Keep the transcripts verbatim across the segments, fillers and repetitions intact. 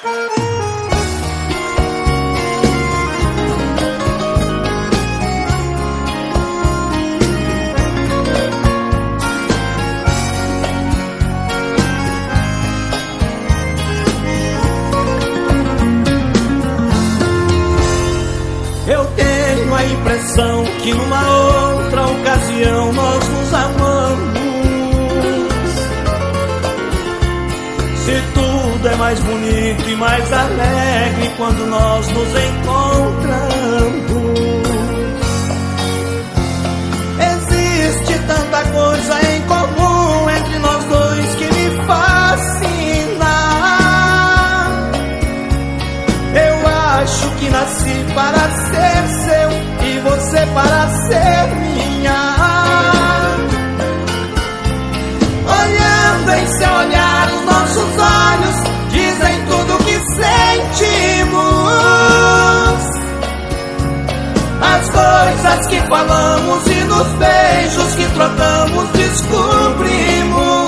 Eu tenho a impressão que numa outra ocasião nós nos amamos. Se tudo é mais bonito e mais alegre quando nós nos encontramos. Existe tanta coisa em comum entre nós dois que me fascina. Eu acho que nasci para ser seu e você para ser minha. Olhando em seu olhar, os nossos olhos dizem tudo o que sentimos. As coisas que falamos e nos beijos que trocamos descobrimos.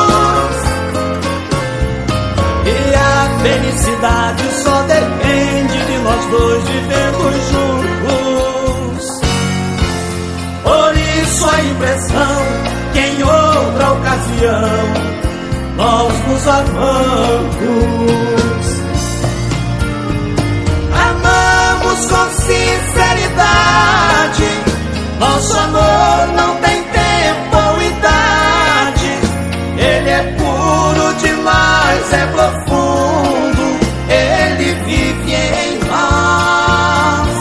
E a felicidade só depende de nós dois vivendo juntos. Por isso a impressão que em outra ocasião nós nos amamos. Amamos com sinceridade. Nosso amor não tem tempo ou idade. Ele é puro demais, é profundo. Ele vive em nós.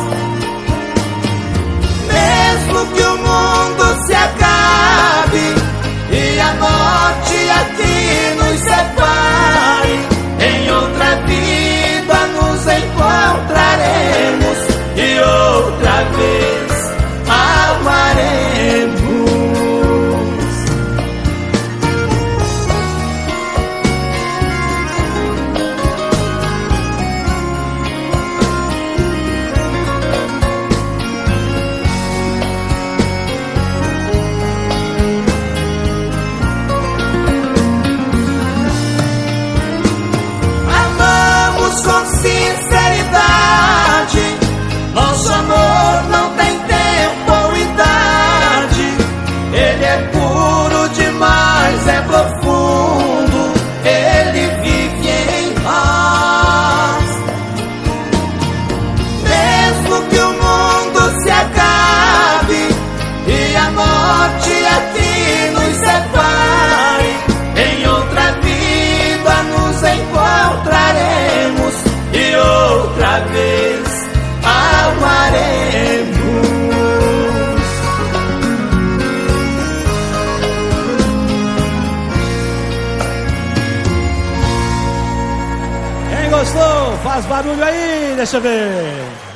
Mesmo que o mundo se acabe e a morte aqui nos separe, em outra vida nos encontraremos e outra vez amaremos. Com sinceridade, nosso amor não tem tempo ou idade. Ele é puro demais, é profundo. Ele vive em nós. Mesmo que o mundo se acabe e a morte aqui nos separe, em outra vida nos encontraremos e outra vez amaremos. Quem gostou, faz barulho aí, deixa eu ver.